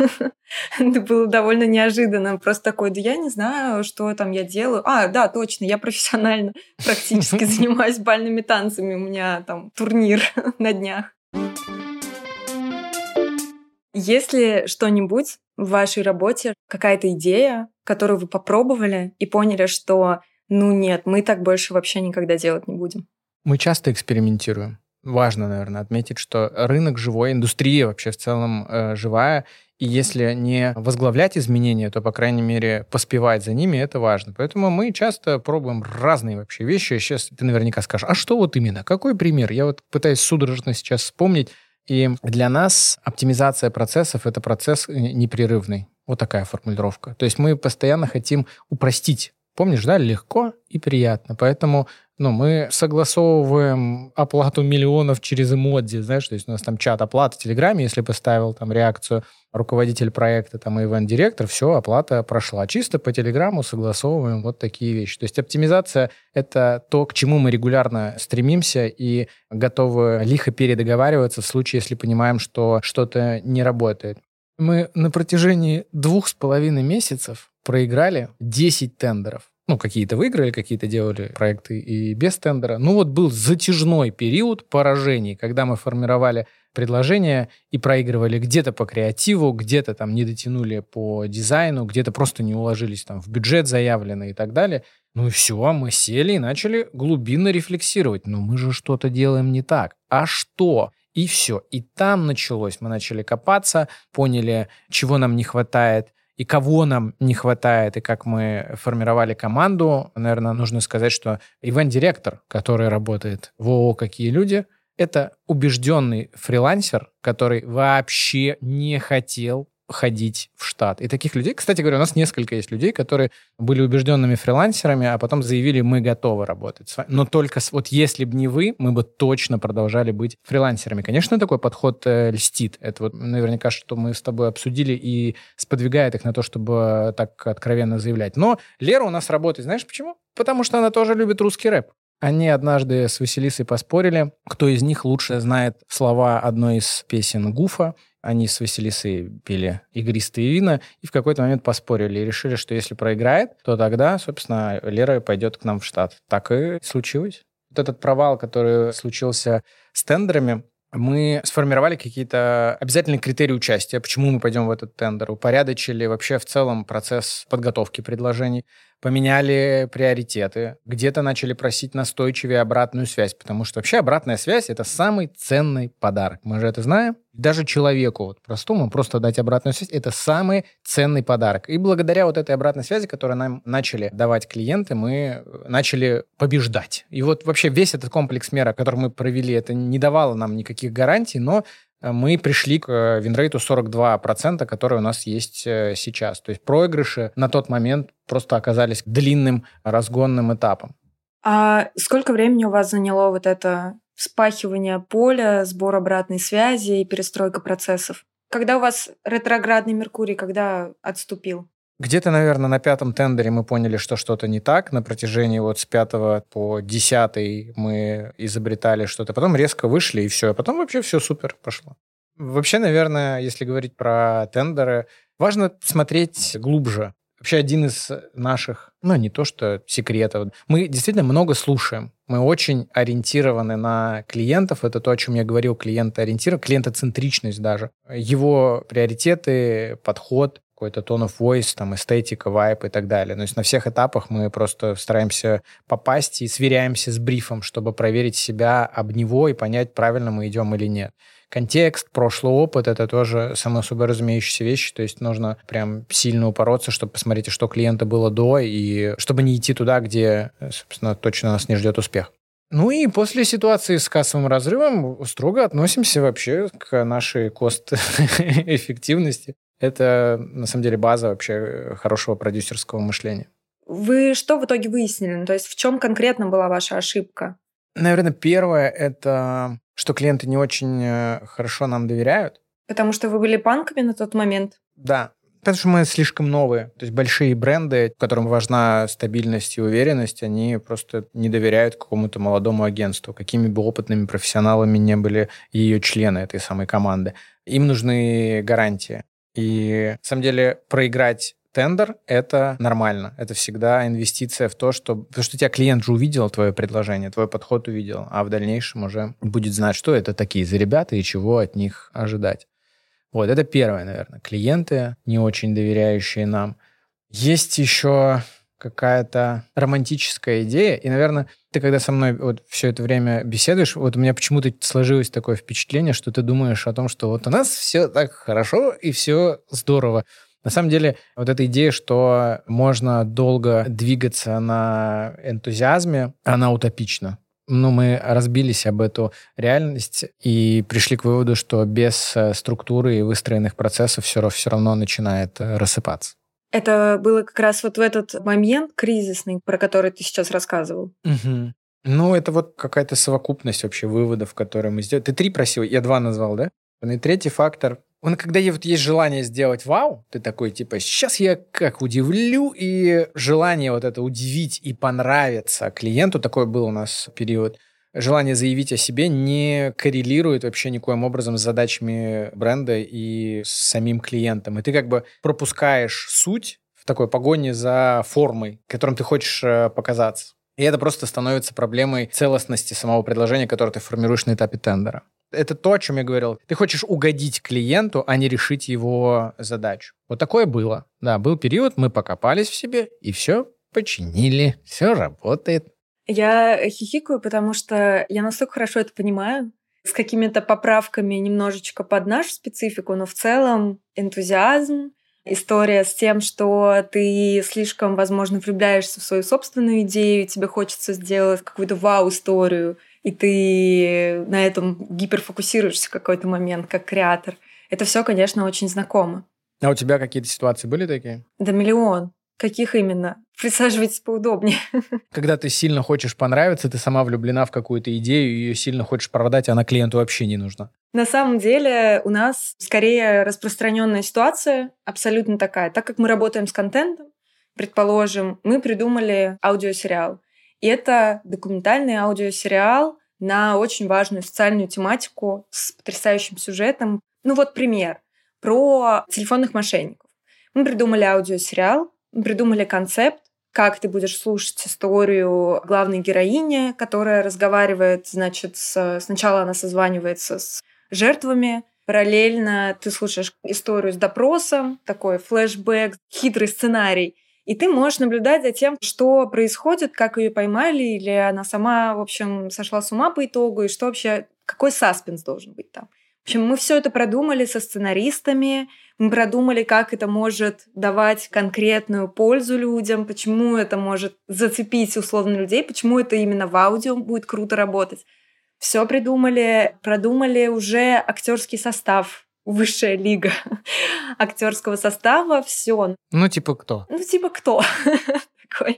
E: Это было довольно неожиданно. Просто такой, да я не знаю, что там я делаю. Да, точно, я профессионально практически занимаюсь бальными танцами. У меня там турнир на днях. Есть ли что-нибудь в вашей работе, какая-то идея, которую вы попробовали и поняли, что нет, мы так больше вообще никогда делать не будем?
F: Мы часто экспериментируем. Важно, наверное, отметить, что рынок живой, индустрия вообще в целом живая, и если не возглавлять изменения, то, по крайней мере, поспевать за ними, это важно. Поэтому мы часто пробуем разные вообще вещи. Сейчас ты наверняка скажешь, а что вот именно? Какой пример? Я пытаюсь судорожно сейчас вспомнить. И для нас оптимизация процессов – это процесс непрерывный. Вот такая формулировка. То есть мы постоянно хотим упростить. Помнишь, да, легко и приятно. Поэтому мы согласовываем оплату миллионов через эмодзи, знаешь, то есть у нас там чат оплаты в Телеграме, если поставил там реакцию руководитель проекта, там, и ивент-директор, все, оплата прошла. Чисто по Телеграму согласовываем вот такие вещи. То есть оптимизация — это то, к чему мы регулярно стремимся и готовы лихо передоговариваться в случае, если понимаем, что что-то не работает. Мы на протяжении 2,5 месяцев проиграли 10 тендеров. Какие-то выиграли, какие-то делали проекты и без тендера. Был затяжной период поражений, когда мы формировали предложения и проигрывали где-то по креативу, где-то там не дотянули по дизайну, где-то просто не уложились там в бюджет заявленный и так далее. И все, мы сели и начали глубинно рефлексировать. Мы же что-то делаем не так. А что? И все. И там началось. Мы начали копаться, поняли, чего нам не хватает, и кого нам не хватает, и как мы формировали команду. Наверное, нужно сказать, что ивент-директор, который работает в ООО «Какие люди», это убежденный фрилансер, который вообще не хотел ходить в штат. И таких людей, кстати говоря, у нас несколько есть людей, которые были убежденными фрилансерами, а потом заявили, мы готовы работать с вами. Но только вот если бы не вы, мы бы точно продолжали быть фрилансерами. Конечно, такой подход льстит. Это вот наверняка, что мы с тобой обсудили и сподвигает их на то, чтобы так откровенно заявлять. Но Лера у нас работает, знаешь почему? Потому что она тоже любит русский рэп. Они однажды с Василисой поспорили, кто из них лучше знает слова одной из песен Гуфа. Они с Василисой пили игристые вина и в какой-то момент поспорили и решили, что если проиграет, то тогда, собственно, Лера пойдет к нам в штат. Так и случилось. Вот этот провал, который случился с тендерами, мы сформировали какие-то обязательные критерии участия, почему мы пойдем в этот тендер, упорядочили вообще в целом процесс подготовки предложений, поменяли приоритеты, где-то начали просить настойчивее обратную связь, потому что вообще обратная связь — это самый ценный подарок. Мы же это знаем. Даже человеку вот простому просто дать обратную связь — это самый ценный подарок. И благодаря вот этой обратной связи, которую нам начали давать клиенты, мы начали побеждать. И вот вообще весь этот комплекс мер, который мы провели, это не давало нам никаких гарантий, но мы пришли к винрейту 42%, который у нас есть сейчас. То есть проигрыши на тот момент просто оказались длинным разгонным этапом.
E: А сколько времени у вас заняло вот это вспахивание поля, сбор обратной связи и перестройка процессов? Когда у вас ретроградный Меркурий, когда отступил?
F: Где-то, наверное, на 5-м тендере мы поняли, что что-то не так. На протяжении вот с 5 по 10 мы изобретали что-то. Потом резко вышли, и все. А потом вообще все супер пошло. Вообще, наверное, если говорить про тендеры, важно смотреть глубже. Вообще один из наших, не то что секретов, мы действительно много слушаем. Мы очень ориентированы на клиентов. Это то, о чем я говорил, клиентоцентричность даже. Его приоритеты, подход, какой-то tone of voice, там, эстетика, вайб и так далее. То есть на всех этапах мы просто стараемся попасть и сверяемся с брифом, чтобы проверить себя об него и понять, правильно мы идем или нет. Контекст, прошлый опыт — это тоже само собой разумеющиеся вещи, то есть нужно прям сильно упороться, чтобы посмотреть, что клиента было до, и чтобы не идти туда, где, собственно, точно нас не ждет успех. Ну и после ситуации с кассовым разрывом строго относимся вообще к нашей кост-эффективности. Это, на самом деле, база вообще хорошего продюсерского мышления.
E: Вы что в итоге выяснили? То есть в чем конкретно была ваша ошибка?
F: Наверное, первое — это что клиенты не очень хорошо нам доверяют.
E: Потому что вы были панками на тот момент?
F: Да, потому что мы слишком новые. То есть большие бренды, которым важна стабильность и уверенность, они просто не доверяют какому-то молодому агентству, какими бы опытными профессионалами не были ее члены этой самой команды. Им нужны гарантии. И, на самом деле, проиграть тендер — это нормально. Это всегда инвестиция в то, что... Потому что тебя клиент же увидел твое предложение, твой подход увидел, а в дальнейшем уже будет знать, что это такие за ребята и чего от них ожидать. Вот, это первое, наверное. Клиенты, не очень доверяющие нам. Есть еще какая-то романтическая идея, и, наверное, ты, когда со мной вот все это время беседуешь, вот у меня почему-то сложилось такое впечатление, что ты думаешь о том, что вот у нас все так хорошо и все здорово. На самом деле, вот эта идея, что можно долго двигаться на энтузиазме, она утопична. Мы разбились об эту реальность и пришли к выводу, что без структуры и выстроенных процессов все равно начинает рассыпаться.
E: Это было как раз вот в этот момент кризисный, про который ты сейчас рассказывал.
F: Угу. Это вот какая-то совокупность вообще выводов, которые мы сделали. Ты 3 просил, я 2 назвал, да? И третий фактор. Когда вот есть желание сделать вау, ты такой, типа, сейчас я как удивлю, и желание вот это удивить и понравиться клиенту, такой был у нас период, желание заявить о себе не коррелирует вообще никоим образом с задачами бренда и с самим клиентом. И ты как бы пропускаешь суть в такой погоне за формой, которым ты хочешь показаться. И это просто становится проблемой целостности самого предложения, которое ты формируешь на этапе тендера. Это то, о чем я говорил. Ты хочешь угодить клиенту, а не решить его задачу. Вот такое было. Да, был период, мы покопались в себе и все починили, все работает.
E: Я хихикаю, потому что я настолько хорошо это понимаю, с какими-то поправками немножечко под нашу специфику, но в целом энтузиазм, история с тем, что ты слишком, возможно, влюбляешься в свою собственную идею, тебе хочется сделать какую-то вау-историю, и ты на этом гиперфокусируешься в какой-то момент, как креатор. Это все, конечно, очень знакомо.
F: А у тебя какие-то ситуации были такие?
E: Да миллион. Каких именно? Присаживайтесь поудобнее.
F: Когда ты сильно хочешь понравиться, ты сама влюблена в какую-то идею, ее сильно хочешь продать, а она клиенту вообще не нужна.
E: На самом деле у нас скорее распространенная ситуация, абсолютно такая. Так как мы работаем с контентом, предположим, мы придумали аудиосериал. И это документальный аудиосериал на очень важную социальную тематику с потрясающим сюжетом. Ну вот пример про телефонных мошенников. Мы придумали аудиосериал, мы придумали концепт, как ты будешь слушать историю главной героини, которая разговаривает, значит, сначала она созванивается с жертвами, параллельно ты слушаешь историю с допросом, такой флешбэк, хитрый сценарий, и ты можешь наблюдать за тем, что происходит, как ее поймали, или она сама, в общем, сошла с ума по итогу, и что вообще, какой саспенс должен быть там. В общем, мы все это продумали со сценаристами, мы продумали, как это может давать конкретную пользу людям, почему это может зацепить условно людей, почему это именно в аудио будет круто работать. Все придумали, продумали уже актерский состав, высшая лига актерского состава, все.
F: Ну, типа кто?
E: Ну, типа кто? Такой.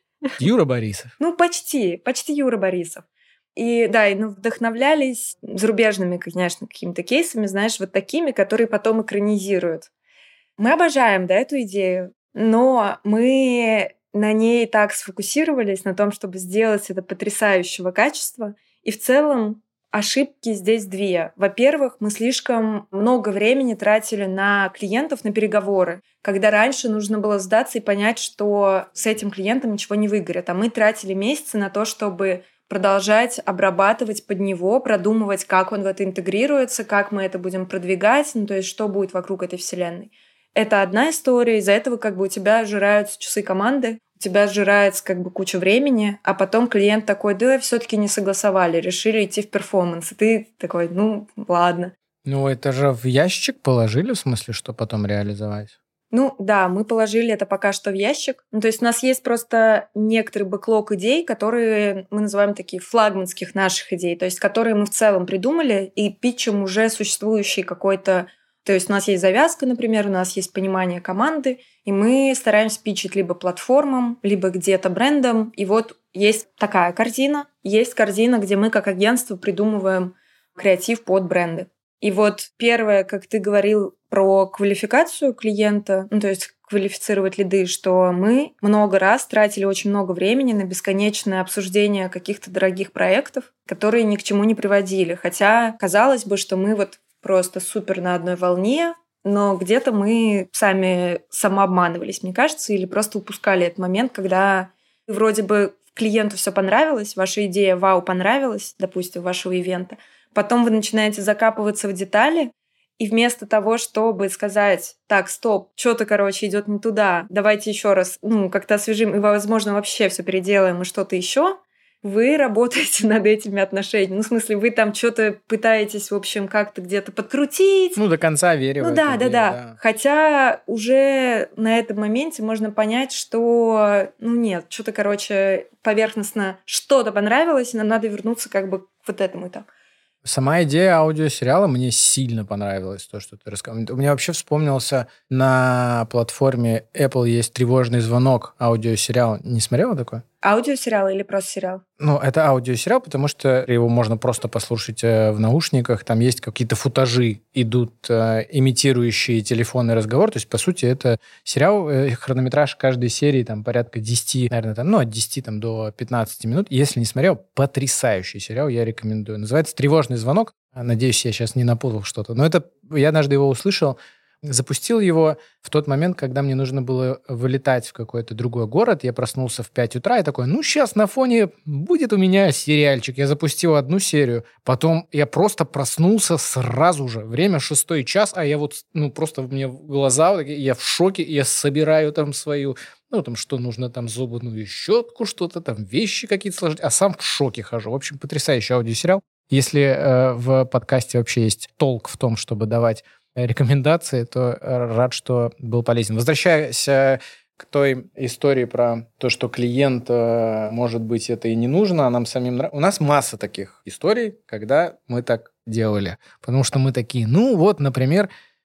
F: Юра Борисов.
E: Ну, почти Юра Борисов. И да, и вдохновлялись зарубежными, конечно, какими-то кейсами, знаешь, вот такими, которые потом экранизируют. Мы обожаем, да, эту идею, но мы на ней так сфокусировались, на том, чтобы сделать это потрясающего качества. И в целом ошибки здесь две. Во-первых, мы слишком много времени тратили на клиентов, на переговоры, когда раньше нужно было сдаться и понять, что с этим клиентом ничего не выгорит. А мы тратили месяцы на то, чтобы продолжать обрабатывать под него, продумывать, как он в это интегрируется, как мы это будем продвигать, ну, то есть что будет вокруг этой вселенной. Это одна история, из-за этого как бы у тебя сжираются часы команды, у тебя сжирается как бы куча времени, а потом клиент такой, да, все-таки не согласовали, решили идти в перформанс. И ты такой, ну, ладно.
F: Ну, это же в ящик положили, в смысле, что потом реализовать?
E: Ну да, мы положили это пока что в ящик. Ну, то есть у нас есть просто некоторый бэклог идей, которые мы называем такие флагманских наших идей, то есть которые мы в целом придумали и питчем уже существующий какой-то... То есть у нас есть завязка, например, у нас есть понимание команды, и мы стараемся питчить либо платформам, либо где-то брендам. И вот есть такая корзина, есть корзина, где мы как агентство придумываем креатив под бренды. И вот первое, как ты говорил про квалификацию клиента, ну, то есть квалифицировать лиды, что мы много раз тратили очень много времени на бесконечное обсуждение каких-то дорогих проектов, которые ни к чему не приводили. Хотя казалось бы, что мы вот просто супер на одной волне, но где-то мы сами самообманывались, мне кажется, или просто упускали этот момент, когда вроде бы клиенту все понравилось, ваша идея вау понравилась, допустим, вашего ивента, потом вы начинаете закапываться в детали, и вместо того, чтобы сказать, так, стоп, что-то, короче, идет не туда, давайте еще раз, как-то освежим, и, возможно, вообще все переделаем и что-то еще, вы работаете над этими отношениями. Ну, в смысле, вы там что-то пытаетесь, в общем, как-то где-то подкрутить.
F: Ну, до конца верю.
E: Ну, да. Хотя уже на этом моменте можно понять, что, нет, что-то, короче, поверхностно что-то понравилось, и нам надо вернуться как бы к вот этому этапу.
F: Сама идея аудиосериала мне сильно понравилась, то, что ты рассказал. У меня вообще вспомнился, на платформе Apple есть «Тревожный звонок», аудиосериал. Не смотрела такое?
E: Аудиосериал или просто сериал?
F: Ну, это аудиосериал, потому что его можно просто послушать в наушниках. Там есть какие-то футажи, идут имитирующие телефонный разговор. То есть, по сути, это сериал, хронометраж каждой серии там порядка 10, наверное, от 10 до 15 минут. Если не смотрел, потрясающий сериал, я рекомендую. Называется «Тревожный звонок». Надеюсь, я сейчас не напутал что-то. Но это я однажды его услышал. Запустил его в тот момент, когда мне нужно было вылетать в какой-то другой город. Я проснулся в 5 утра и такой, сейчас на фоне будет у меня сериальчик. Я запустил одну серию, потом я просто проснулся сразу же. Время 6 час, а я вот, просто у меня глаза, я в шоке, я собираю там свою, там что нужно, там зубную щетку, что-то там, вещи какие-то сложить, а сам в шоке хожу. В общем, потрясающий аудиосериал. Если в подкасте вообще есть толк в том, чтобы давать рекомендации, то рад, что был полезен. Возвращаясь к той истории про то, что клиент, может быть, это и не нужно, а нам самим нравится. У нас масса таких историй, когда мы так делали. Потому что мы такие, например,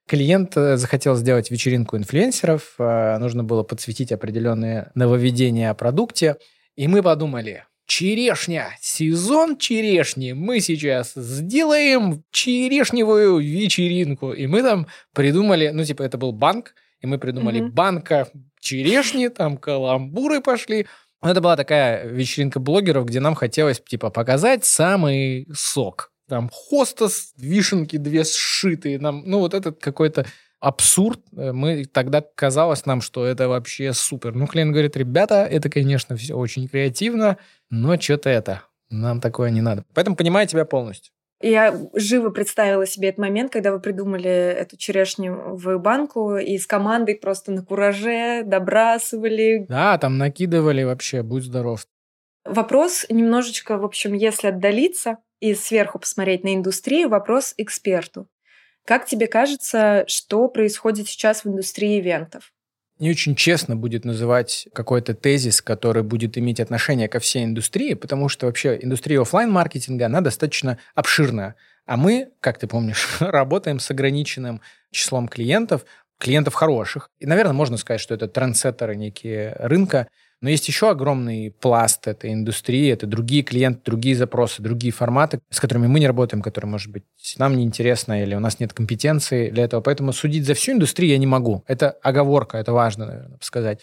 F: Клиент захотел сделать вечеринку инфлюенсеров, нужно было подсветить определенные нововведения о продукте, и мы подумали, черешня, сезон черешни, мы сейчас сделаем черешневую вечеринку. И мы там придумали, это был банк, и мы придумали банка черешни, там каламбуры пошли. Это была такая вечеринка блогеров, где нам хотелось, показать самый сок. Там хостес, вишенки 2 сшитые. Этот какой-то абсурд. Тогда казалось нам, что это вообще супер. Клиент говорит, ребята, это, конечно, все очень креативно, но что-то нам такое не надо. Поэтому понимаю тебя полностью.
E: Я живо представила себе этот момент, когда вы придумали эту черешню в банку и с командой просто на кураже добрасывали.
F: Да, там накидывали вообще, будь здоров.
E: Вопрос немножечко, в общем, если отдалиться и сверху посмотреть на индустрию, вопрос эксперту. Как тебе кажется, что происходит сейчас в индустрии ивентов?
F: Не очень честно будет называть какой-то тезис, который будет иметь отношение ко всей индустрии, потому что вообще индустрия офлайн-маркетинга, она достаточно обширная. А мы, как ты помнишь, работаем с ограниченным числом клиентов хороших. И, наверное, можно сказать, что это трендсеттеры некие рынка. Но есть еще огромный пласт этой индустрии, это другие клиенты, другие запросы, другие форматы, с которыми мы не работаем, которые, может быть, нам неинтересно или у нас нет компетенции для этого. Поэтому судить за всю индустрию я не могу. Это оговорка, это важно, наверное, сказать.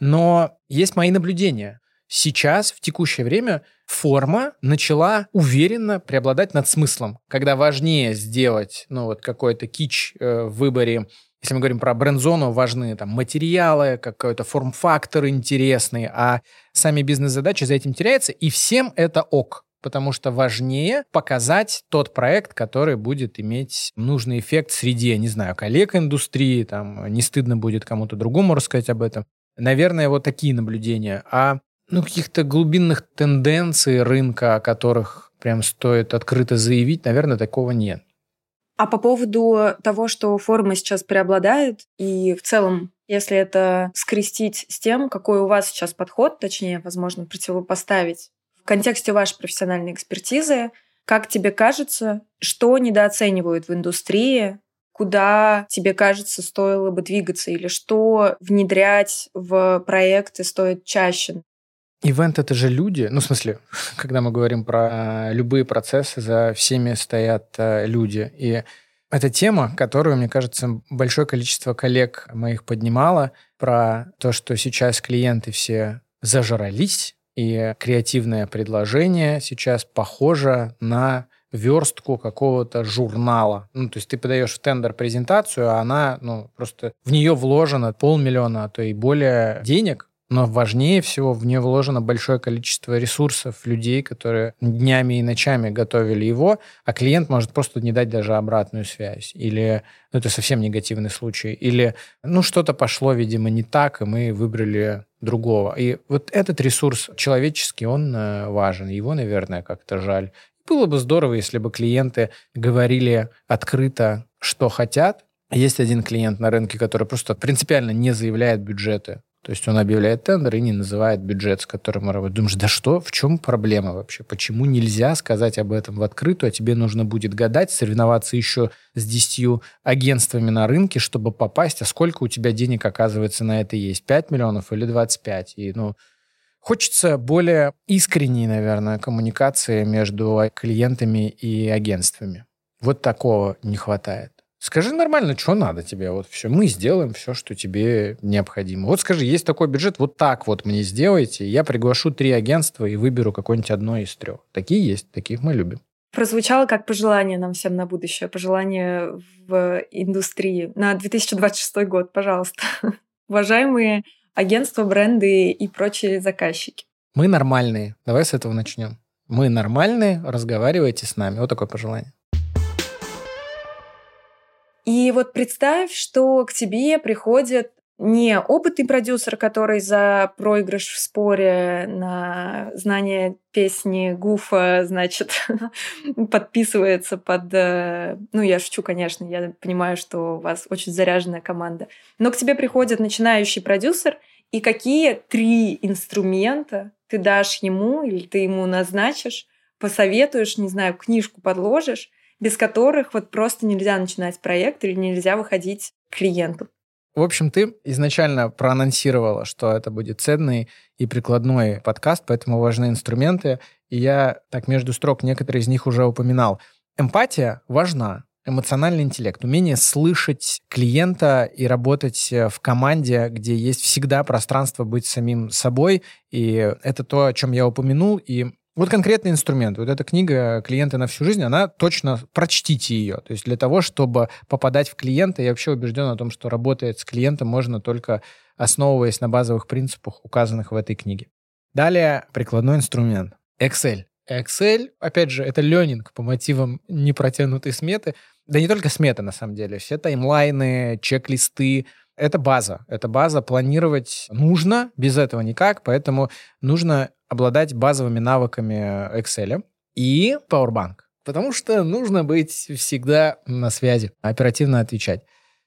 F: Но есть мои наблюдения. Сейчас, в текущее время, форма начала уверенно преобладать над смыслом, когда важнее сделать какой-то кич в выборе. Если мы говорим про бренд-зону, важны материалы, какой-то форм-фактор интересный, а сами бизнес-задачи за этим теряются, и всем это ок, потому что важнее показать тот проект, который будет иметь нужный эффект среди, коллег индустрии, не стыдно будет кому-то другому рассказать об этом. Наверное, вот такие наблюдения. А каких-то глубинных тенденций рынка, о которых прям стоит открыто заявить, наверное, такого нет.
E: А по поводу того, что форма сейчас преобладает, и в целом, если это скрестить с тем, какой у вас сейчас подход, точнее, возможно, противопоставить в контексте вашей профессиональной экспертизы, как тебе кажется, что недооценивают в индустрии, куда, тебе кажется, стоило бы двигаться, или что внедрять в проекты стоит чаще?
F: Ивент — это же люди. Когда мы говорим про любые процессы, за всеми стоят люди. И это тема, которую, мне кажется, большое количество коллег моих поднимало, про то, что сейчас клиенты все зажрались, и креативное предложение сейчас похоже на верстку какого-то журнала. То есть ты подаешь в тендер презентацию, а она, просто в нее вложено 500 000, а то и более денег. Но важнее всего, в нее вложено большое количество ресурсов, людей, которые днями и ночами готовили его, а клиент может просто не дать даже обратную связь. Или, это совсем негативный случай. Или, что-то пошло, видимо, не так, и мы выбрали другого. И вот этот ресурс человеческий, он важен. Его, наверное, как-то жаль. Было бы здорово, если бы клиенты говорили открыто, что хотят. Есть один клиент на рынке, который просто принципиально не заявляет бюджеты. То есть он объявляет тендер и не называет бюджет, с которым мы работаем. Думаешь, да что? В чем проблема вообще? Почему нельзя сказать об этом в открытую, а тебе нужно будет гадать, соревноваться еще с 10 агентствами на рынке, чтобы попасть? А сколько у тебя денег, оказывается, на это есть? 5 миллионов или 25? И, хочется более искренней, наверное, коммуникации между клиентами и агентствами. Вот такого не хватает. Скажи нормально, что надо тебе, все. Мы сделаем все, что тебе необходимо. Скажи, есть такой бюджет, вот так мне сделайте, я приглашу 3 агентства и выберу какое-нибудь одно из 3. Такие есть, таких мы любим.
E: Прозвучало как пожелание нам всем на будущее, пожелание в индустрии на 2026 год, пожалуйста. Уважаемые агентства, бренды и прочие заказчики.
F: Мы нормальные. Давай с этого начнем. Мы нормальные, разговаривайте с нами. Вот такое пожелание.
E: И представь, что к тебе приходит не опытный продюсер, который за проигрыш в споре на знание песни Гуфа, подписывается под... я шучу, конечно, я понимаю, что у вас очень заряженная команда. Но к тебе приходит начинающий продюсер, и какие 3 инструмента ты дашь ему или ты ему назначишь, посоветуешь, книжку подложишь, без которых вот просто нельзя начинать проект или нельзя выходить к клиенту.
F: В общем, ты изначально проанонсировала, что это будет ценный и прикладной подкаст, поэтому важны инструменты. И я так между строк некоторые из них уже упоминал. Эмпатия важна, эмоциональный интеллект, умение слышать клиента и работать в команде, где есть всегда пространство быть самим собой. И это то, о чем я упомянул. И вот конкретный инструмент. Вот эта книга «Клиенты на всю жизнь», она точно, прочтите ее. То есть для того, чтобы попадать в клиента, я вообще убежден о том, что работать с клиентом можно только основываясь на базовых принципах, указанных в этой книге. Далее прикладной инструмент. Excel. Excel, опять же, это ленинг по мотивам непротянутой сметы. Да не только сметы, на самом деле. Все таймлайны, чек-листы. Это база. Это база. Планировать нужно, без этого никак. Поэтому нужно обладать базовыми навыками Excel и Powerbank. Потому что нужно быть всегда на связи, оперативно отвечать.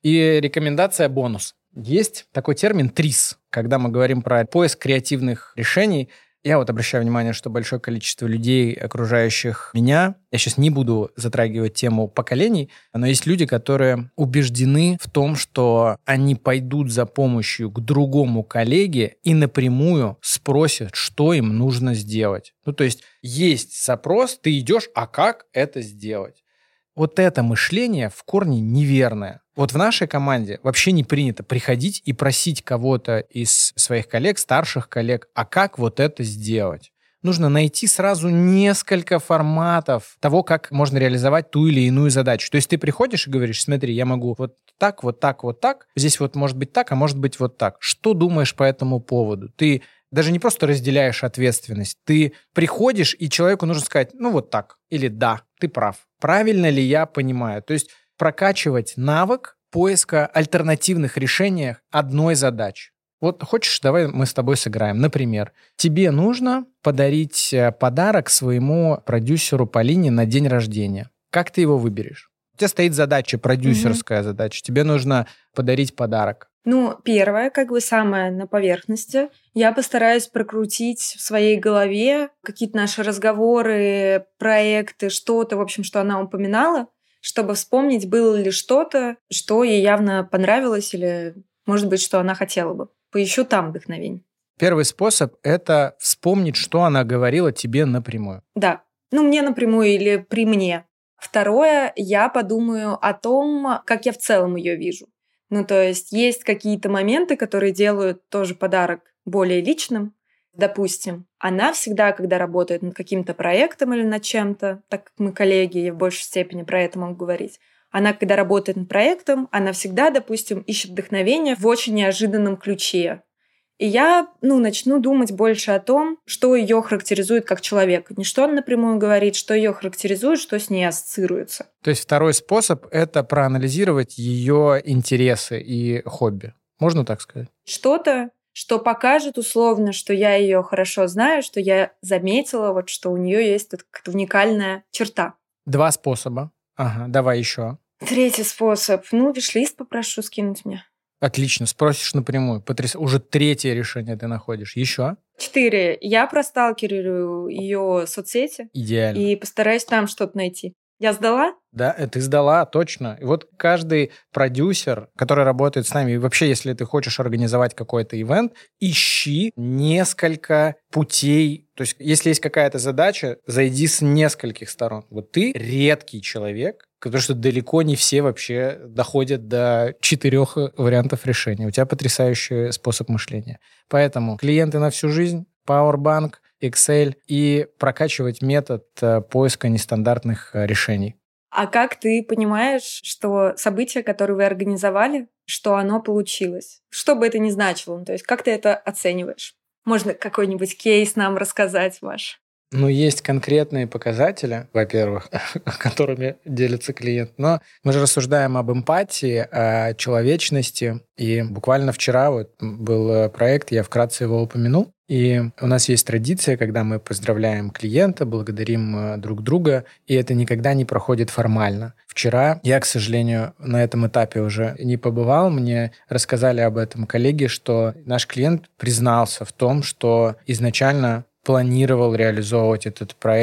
F: И рекомендация бонус. Есть такой термин ТРИС, когда мы говорим про поиск креативных решений. Я вот обращаю внимание, что большое количество людей, окружающих меня, я сейчас не буду затрагивать тему поколений, но есть люди, которые убеждены в том, что они пойдут за помощью к другому коллеге и напрямую спросят, что им нужно сделать. Ну, то есть запрос, ты идешь, а как это сделать? Вот это мышление в корне неверное. Вот в нашей команде вообще не принято приходить и просить кого-то из своих коллег, старших коллег, а как вот это сделать? Нужно найти сразу несколько форматов того, как можно реализовать ту или иную задачу. То есть ты приходишь и говоришь, смотри, я могу вот так, вот так, вот так, здесь вот может быть так, а может быть вот так. Что думаешь по этому поводу? Ты даже не просто разделяешь ответственность, ты приходишь, и человеку нужно сказать, ну вот так, или да, ты прав. Правильно ли я понимаю? То есть прокачивать навык поиска альтернативных решений одной задачи. Вот хочешь, давай мы с тобой сыграем. Например, тебе нужно подарить подарок своему продюсеру Полине на день рождения. Как ты его выберешь? У тебя стоит задача, продюсерская задача. Тебе нужно подарить подарок.
E: Ну, первое, как бы самое на поверхности. Я постараюсь прокрутить в своей голове какие-то наши разговоры, проекты, что-то, в общем, что она упоминала, чтобы вспомнить, было ли что-то, что ей явно понравилось или, может быть, что она хотела бы. Поищу там вдохновение.
F: Первый способ — это вспомнить, что она говорила тебе напрямую.
E: Да. Ну, мне напрямую или при мне. Второе, я подумаю о том, как я в целом ее вижу. Ну, то есть какие-то моменты, которые делают тоже подарок более личным. Допустим, она всегда, когда работает над каким-то проектом или над чем-то, так как мы коллеги, я в большей степени про это могу говорить, она, когда работает над проектом, она всегда, допустим, ищет вдохновение в очень неожиданном ключе. И я, начну думать больше о том, что ее характеризует как человека. Не что она напрямую говорит, что ее характеризует, что с ней ассоциируется.
F: То есть второй способ — это проанализировать ее интересы и хобби. Можно так сказать?
E: Что-то, что покажет условно, что я ее хорошо знаю, что я заметила, вот что у нее есть какая-то уникальная черта.
F: 2 способа. Ага, давай еще.
E: 3 способ. Виш-лист попрошу скинуть мне.
F: Отлично, спросишь напрямую. Уже 3-е решение ты находишь. Еще?
E: 4. Я просталкерирую ее соцсети.
F: Идеально.
E: И постараюсь там что-то найти. Я сдала?
F: Да, ты сдала, точно. И вот каждый продюсер, который работает с нами, и вообще, если ты хочешь организовать какой-то ивент, ищи несколько путей. То есть, если есть какая-то задача, зайди с нескольких сторон. Вот ты редкий человек, потому что далеко не все вообще доходят до 4 вариантов решения. У тебя потрясающий способ мышления. Поэтому клиенты на всю жизнь, Powerbank, Excel и прокачивать метод поиска нестандартных решений.
E: А как ты понимаешь, что событие, которое вы организовали, что оно получилось? Что бы это ни значило, то есть как ты это оцениваешь? Можно какой-нибудь кейс нам рассказать, Маш?
F: Есть конкретные показатели, во-первых, которыми делится клиент. Но мы же рассуждаем об эмпатии, о человечности. И буквально вчера был проект, я вкратце его упомянул. И у нас есть традиция, когда мы поздравляем клиента, благодарим друг друга, и это никогда не проходит формально. Вчера я, к сожалению, на этом этапе уже не побывал. Мне рассказали об этом коллеги, что наш клиент признался в том, что изначально планировал реализовывать этот проект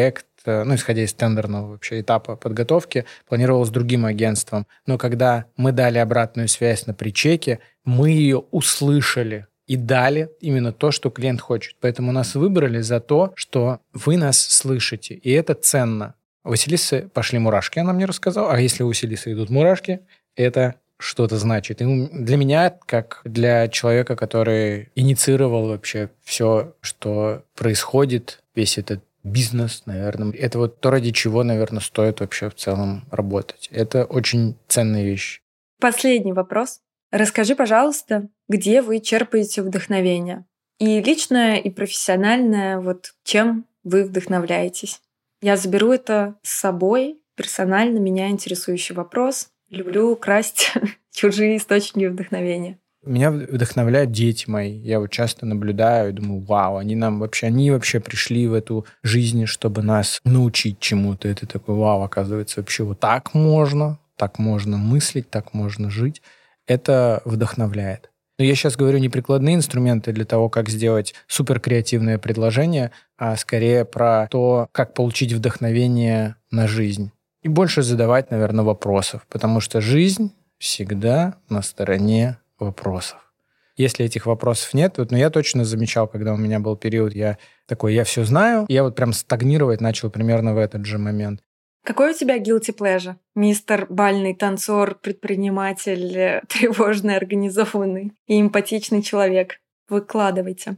F: исходя из тендерного вообще этапа подготовки, планировалась другим агентством. Но когда мы дали обратную связь на причеке, мы ее услышали и дали именно то, что клиент хочет. Поэтому нас выбрали за то, что вы нас слышите, и это ценно. У Василисы пошли мурашки, она мне рассказала. А если у Василисы идут мурашки, это что-то значит. И для меня, как для человека, который инициировал вообще все, что происходит, весь этот бизнес, наверное, это вот то, ради чего, наверное, стоит вообще в целом работать. Это очень ценная вещь.
E: Последний вопрос. Расскажи, пожалуйста, где вы черпаете вдохновение? И личное, и профессиональное, вот чем вы вдохновляетесь? Я заберу это с собой. Персонально меня интересующий вопрос. Люблю красть чужие источники вдохновения.
F: Меня вдохновляют дети мои. Я вот часто наблюдаю и думаю, вау, они вообще пришли в эту жизнь, чтобы нас научить чему-то. Это такой, вау, оказывается, вообще вот так можно мыслить, так можно жить. Это вдохновляет. Но я сейчас говорю не прикладные инструменты для того, как сделать суперкреативное предложение, а скорее про то, как получить вдохновение на жизнь. И больше задавать, наверное, вопросов, потому что жизнь всегда на стороне вопросов. Если этих вопросов нет, я точно замечал, когда у меня был период, я все знаю, я вот прям стагнировать начал примерно в этот же момент.
E: Какой у тебя guilty pleasure? Мистер бальный танцор, предприниматель, тревожный, организованный и эмпатичный человек. Выкладывайте.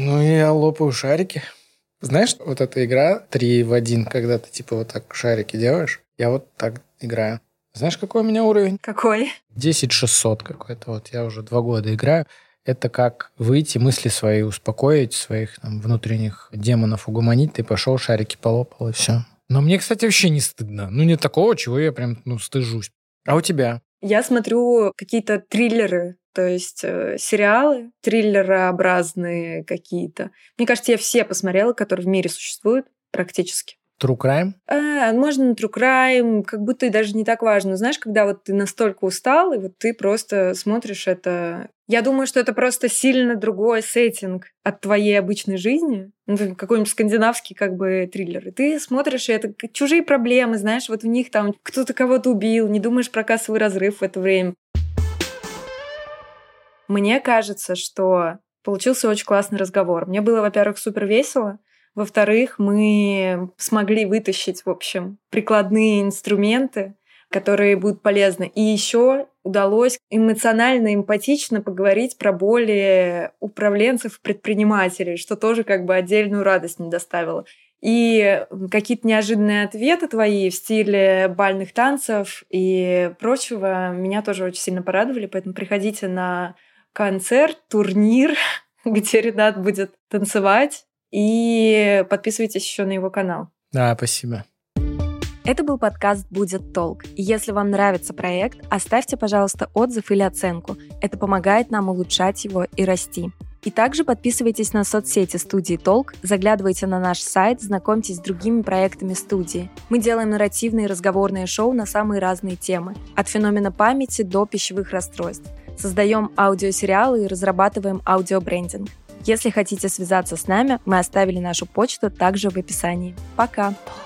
F: Я лопаю шарики. Знаешь, вот эта игра 3 в 1, когда ты типа вот так шарики делаешь, я вот так играю. Знаешь, какой у меня уровень?
E: Какой?
F: 10600 какой-то. Вот я уже 2 года играю. Это как выйти, мысли свои успокоить, своих там внутренних демонов угомонить. Ты пошел, шарики полопал, и все. Но мне, кстати, вообще не стыдно. Нет такого, чего я прям, стыжусь. А у тебя?
E: Я смотрю какие-то триллеры, то есть сериалы, триллерообразные какие-то. Мне кажется, я все посмотрела, которые в мире существуют практически.
F: True crime?
E: Можно true crime, как будто и даже не так важно. Знаешь, когда вот ты настолько устал, и вот ты просто смотришь это... Я думаю, что это просто сильно другой сеттинг от твоей обычной жизни. Какой-нибудь скандинавский триллер. И ты смотришь, и это чужие проблемы, знаешь, вот в них там кто-то кого-то убил, не думаешь про кассовый разрыв в это время. Мне кажется, что получился очень классный разговор. Мне было, во-первых, супер весело. Во-вторых, мы смогли вытащить, в общем, прикладные инструменты, которые будут полезны. И еще удалось эмоционально, эмпатично поговорить про боли управленцев, предпринимателей, что тоже отдельную радость мне доставило. И какие-то неожиданные ответы твои в стиле бальных танцев и прочего меня тоже очень сильно порадовали. Поэтому приходите на концерт, турнир, где Ренат будет танцевать. И подписывайтесь еще на его канал.
F: Да, спасибо.
D: Это был подкаст «Будет толк». И если вам нравится проект, оставьте, пожалуйста, отзыв или оценку. Это помогает нам улучшать его и расти. И также подписывайтесь на соцсети студии «Толк», заглядывайте на наш сайт, знакомьтесь с другими проектами студии. Мы делаем нарративные и разговорные шоу на самые разные темы, от феномена памяти до пищевых расстройств. Создаем аудиосериалы и разрабатываем аудиобрендинг. Если хотите связаться с нами, мы оставили нашу почту также в описании. Пока!